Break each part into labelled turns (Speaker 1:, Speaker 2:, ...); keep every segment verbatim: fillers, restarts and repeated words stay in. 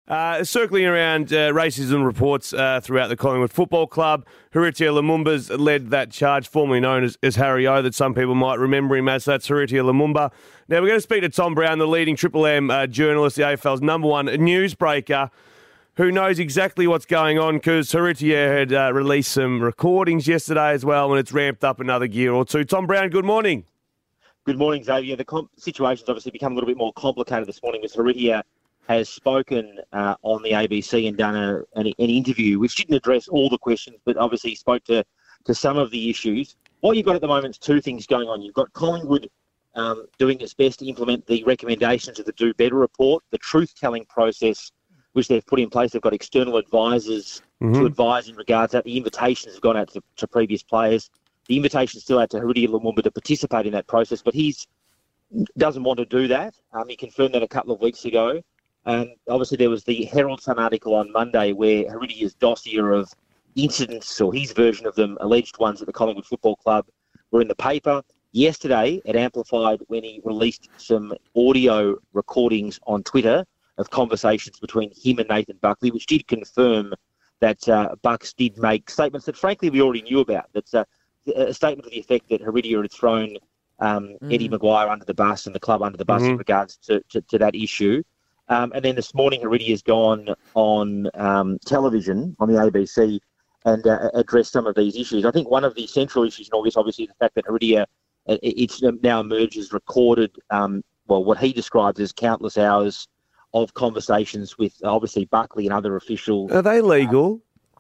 Speaker 1: Uh, circling around uh, racism reports uh, throughout the Collingwood Football Club, Haritia Lumumba's led that charge, formerly known as, as Harry O, that some people might remember him as. That's Haritia Lumumba. Now we're going to speak to Tom Brown, the leading Triple M uh, journalist, the A F L's number one newsbreaker, who knows exactly what's going on because Haritia had uh, released some recordings yesterday as well, and it's ramped up another gear or two. Tom Brown, good morning.
Speaker 2: Good morning, Xavier. The com- situation's obviously become a little bit more complicated this morning, as Haritia has spoken uh, on the A B C and done a, an, an interview which didn't address all the questions, but obviously spoke to, to some of the issues. What you've got at the moment is two things going on. You've got Collingwood um, doing its best to implement the recommendations of the Do Better report, the truth-telling process which they've put in place. They've got external advisors mm-hmm. to advise in regards to that. The invitations have gone out to, to previous players. The invitation still out to Haritia Lumumba to participate in that process, but he doesn't want to do that. Um, he confirmed that a couple of weeks ago. Um, obviously, there was the Herald Sun article on Monday where Haritia's dossier of incidents, or his version of them, alleged ones at the Collingwood Football Club, were in the paper. Yesterday, it amplified when he released some audio recordings on Twitter of conversations between him and Nathan Buckley, which did confirm that uh, Bucks did make statements that, frankly, we already knew about. That's uh, a statement to the effect that Haritia had thrown um, mm. Eddie Maguire under the bus and the club under the bus mm-hmm. in regards to, to, to that issue. Um, and then this morning, Haritia has gone on um, television on the A B C and uh, addressed some of these issues. I think one of the central issues in all this, obviously, is the fact that Haritia, uh, it's now emerged as recorded, um, well, what he describes as countless hours of conversations with, obviously, Buckley and other officials.
Speaker 1: Are they legal?
Speaker 2: Uh,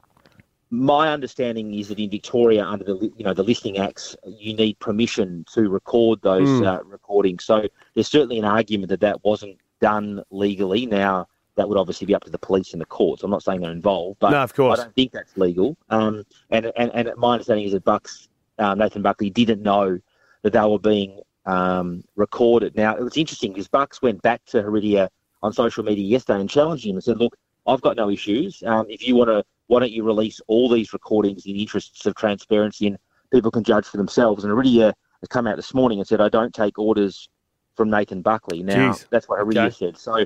Speaker 2: my understanding is that in Victoria, under the you know the Listening Acts, you need permission to record those mm. uh, recordings. So there's certainly an argument that that wasn't done legally. Now, that would obviously be up to the police and the courts. I'm not saying they're involved, but
Speaker 1: no, of course.
Speaker 2: I don't think that's legal. Um, and, and and my understanding is that Bucks, um, Nathan Buckley didn't know that they were being um, recorded. Now, it was interesting because Bucks went back to Haritia on social media yesterday and challenged him and said, look, I've got no issues. Um, if you want to, why don't you release all these recordings in the interests of transparency and people can judge for themselves? And Haritia has come out this morning and said, I don't take orders from Nathan Buckley. Now, Jeez. That's what Haritia okay. said. So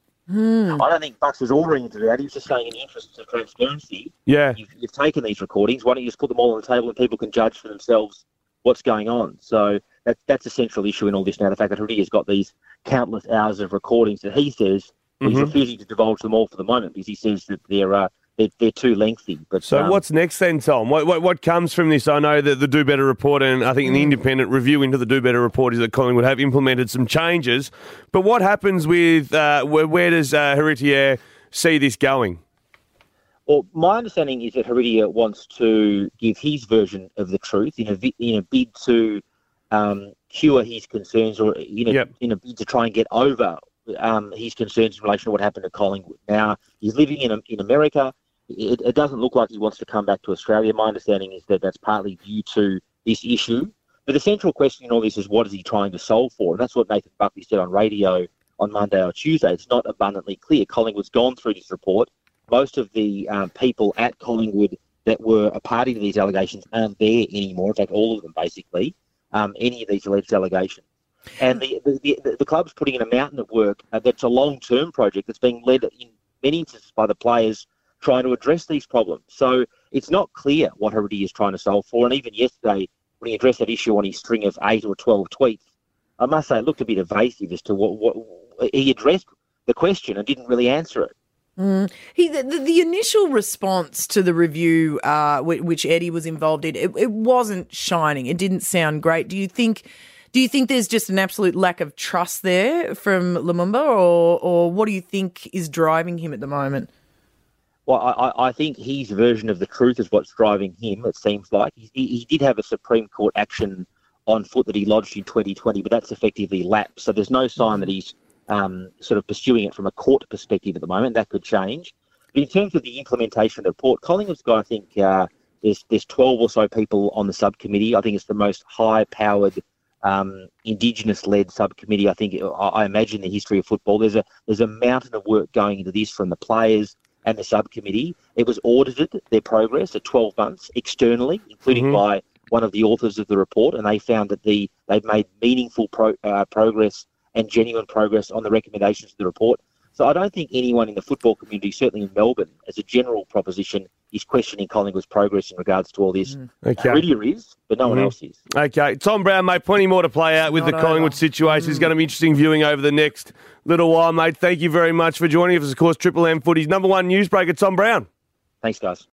Speaker 2: mm. I don't think Bucks was ordering him to do that. He was just saying in the interests of transparency,
Speaker 1: yeah.
Speaker 2: you've, you've taken these recordings. Why don't you just put them all on the table and people can judge for themselves what's going on? So that, that's a central issue in all this now, the fact that Haritia's got these countless hours of recordings that he says mm-hmm. he's refusing to divulge them all for the moment because he says that they're uh, they're, they're too lengthy. But
Speaker 1: so um, what's next then, Tom? What, what what comes from this? I know that the Do Better report, and I think mm. the independent review into the Do Better report is that Collingwood have implemented some changes. But what happens with uh, where, where does uh, Haritia see this going?
Speaker 2: Well, my understanding is that Haritia wants to give his version of the truth in a in a bid to um, cure his concerns, or in a, yep. in a bid to try and get over um, his concerns in relation to what happened to Collingwood. Now, he's living in in America. It, it doesn't look like he wants to come back to Australia. My understanding is that that's partly due to this issue. But the central question in all this is, what is he trying to solve for? And that's what Nathan Buckley said on radio on Monday or Tuesday. It's not abundantly clear. Collingwood's gone through this report. Most of the um, people at Collingwood that were a party to these allegations aren't there anymore. In fact, all of them, basically, um, any of these alleged allegations. And the, the, the, the club's putting in a mountain of work uh, that's a long-term project that's being led in many instances by the players trying to address these problems. So it's not clear what Haritia is trying to solve for. And even yesterday, when he addressed that issue on his string of eight or twelve tweets, I must say it looked a bit evasive as to what, what he addressed the question and didn't really answer it.
Speaker 3: Mm. He the, the initial response to the review, uh, which Eddie was involved in, it, it wasn't shining. It didn't sound great. Do you think? Do you think there's just an absolute lack of trust there from Lumumba, or or what do you think is driving him at the moment?
Speaker 2: Well, I, I think his version of the truth is what's driving him, it seems like. He, he did have a Supreme Court action on foot that he lodged in twenty twenty, but that's effectively lapsed. So there's no sign that he's um, sort of pursuing it from a court perspective at the moment. That could change. But in terms of the implementation of the report, Collingwood's got, I think, uh, there's, there's twelve or so people on the subcommittee. I think it's the most high-powered um, Indigenous-led subcommittee, I think, I, I imagine, in the history of football. There's a there's a mountain of work going into this from the players and the subcommittee. It was audited, their progress, at twelve months externally, including mm-hmm. by one of the authors of the report, and they found that the they've made meaningful pro, uh, progress and genuine progress on the recommendations of the report. So I don't think anyone in the football community, certainly in Melbourne, as a general proposition, is questioning Collingwood's progress in regards to all this.
Speaker 3: Mm.
Speaker 1: Okay.
Speaker 2: Heredia is, but no mm-hmm. one else is.
Speaker 1: Okay. Tom Brown, mate, plenty more to play out with
Speaker 3: Not
Speaker 1: the Collingwood
Speaker 3: over.
Speaker 1: situation.
Speaker 3: Mm.
Speaker 1: It's going to be interesting viewing over the next little while, mate. Thank you very much for joining us. Of course, Triple M Footy's number one newsbreaker, Tom Brown.
Speaker 2: Thanks, guys.